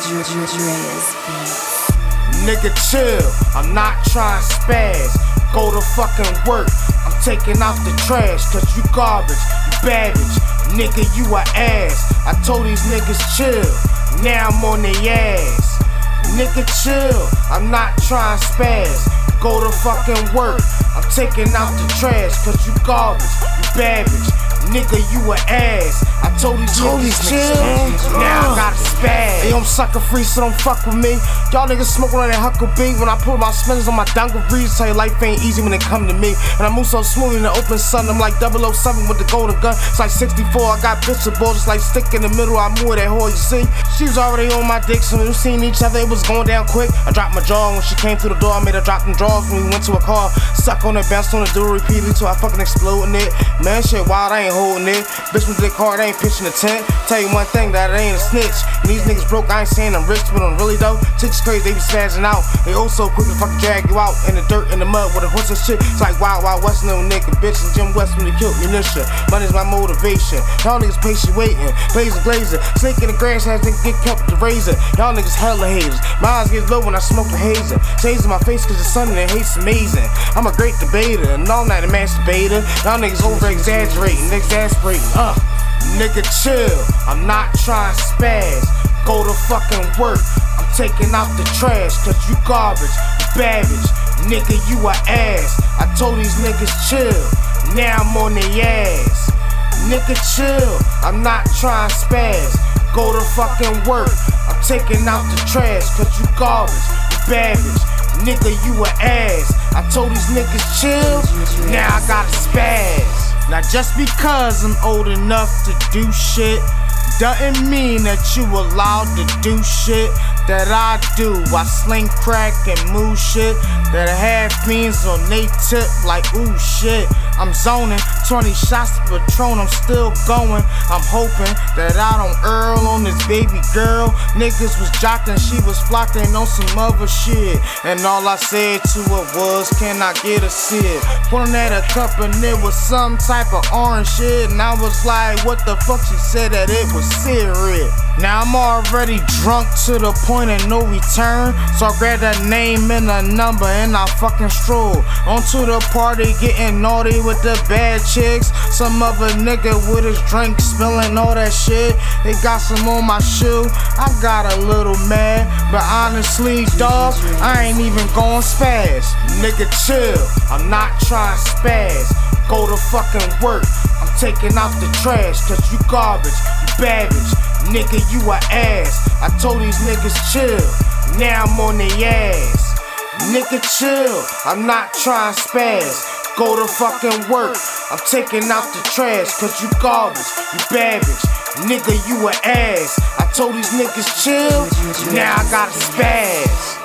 Nigga chill, I'm not trying to spaz. Go to fucking work, I'm taking out the trash. Cause you garbage, you bad bitch. Nigga, you a ass. I told these niggas chill, now I'm on their ass. Nigga chill, I'm not trying to spaz. Go to fucking work, I'm taking out the trash. Cause you garbage, you bad bitch. Nigga, you a ass. I told these niggas chill, now I gotta spaz. Hey, I'm sucker free, so don't fuck with me. Y'all niggas smoking on that Huckabee. When I put my spinners on my dungarees, tell you life ain't easy when it come to me. And I move so smooth in the open sun, I'm like 007 with the golden gun. It's like 64, I got pistol balls, just like stick in the middle. I move that whore, you see. She was already on my dick, so we seen each other, it was going down quick. I dropped my jaw when she came through the door, I made her drop them drawers when we went to a car. Suck on it, bounce on the door repeatedly till I fucking explode in it. Man, shit wild, I ain't holding it. Bitch with dick hard, I ain't pitching a tent. Tell you one thing, that it ain't a snitch. And these niggas broke, I ain't saying I'm rich, but I'm really though. Chicks crazy, they be spazzing out. They oh so quick to fucking drag you out in the dirt, in the mud with a horse and shit. It's like Wild Wild West, little nigga, bitch. And Jim West when they killed munition. Money's my motivation. Y'all niggas patient waiting, blazing, glazing. Snake in the grass has niggas get kept with the razor. Y'all niggas hella haters. My eyes get low when I smoke the hazer. Shades in my face cause the sun and the hate's amazing. I'm a great debater, and all night a masturbator. Y'all niggas over exaggerating, exasperating. Nigga chill, I'm not trying to spaz. Go to fucking work, I'm taking out the trash. Cause you garbage, you bad bitch. Nigga, you a ass. I told these niggas chill, now I'm on their ass. Nigga chill, I'm not trying to spaz. Go to fucking work, I'm taking out the trash. Cause you garbage, you bad bitch. Nigga, you a ass. I told these niggas chill, now I gotta spaz. Now just because I'm old enough to do shit doesn't mean that you allowed to do shit that I do. I sling crack and move shit that I have fiends on they tip like ooh shit. I'm zoning, 20 shots of Patron, I'm still going. I'm hoping that I don't earl on this baby girl. Niggas was jocking, she was flocking on some other shit. And all I said to her was, can I get a sip? Pulling at a cup and it was some type of orange shit. And I was like, what the fuck? She said that it was serious. Now I'm already drunk to the point of no return. So I grabbed a name and a number and I fucking strolled onto the party, getting naughty with the bad chicks. Some other nigga with his drink spilling all that shit. They got some on my shoe, I got a little mad. But honestly, dawg, I ain't even going spaz. Nigga chill, I'm not trying to spaz. Go to fucking work, I'm taking out the trash. Cause you garbage, you bad bitch. Nigga, you a ass. I told these niggas chill, now I'm on their ass. Nigga chill, I'm not trying to spaz. Go to fucking work, I'm taking out the trash. Cause you garbage, you bad bitch. Nigga, you a ass. I told these niggas chill, now I gotta spaz.